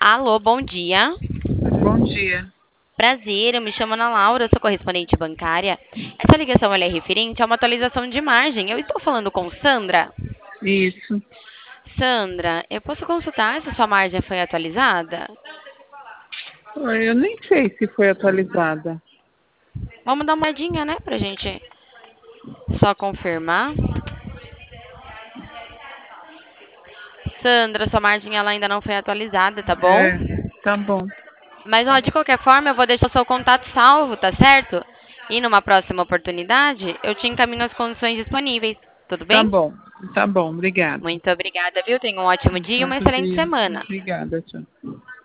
Alô, bom dia. Bom dia. Prazer, eu me chamo Ana Laura, sou correspondente bancária. Essa ligação ela é referente a uma atualização de margem. Eu estou falando com Sandra. Isso. Sandra, eu posso consultar se sua margem foi atualizada? Eu nem sei se foi atualizada. Vamos dar uma olhadinha, né, pra gente só confirmar. Sandra, sua margem ela ainda não foi atualizada, tá bom? É, tá bom. Mas, ó, de qualquer forma, eu vou deixar o seu contato salvo, tá certo? E numa próxima oportunidade, eu te encaminho as condições disponíveis. Tudo Tá bem? bom. Tá bom, obrigada. Muito obrigada, viu? Tenha um ótimo dia e uma Outro excelente dia. semana. Obrigada, tchau.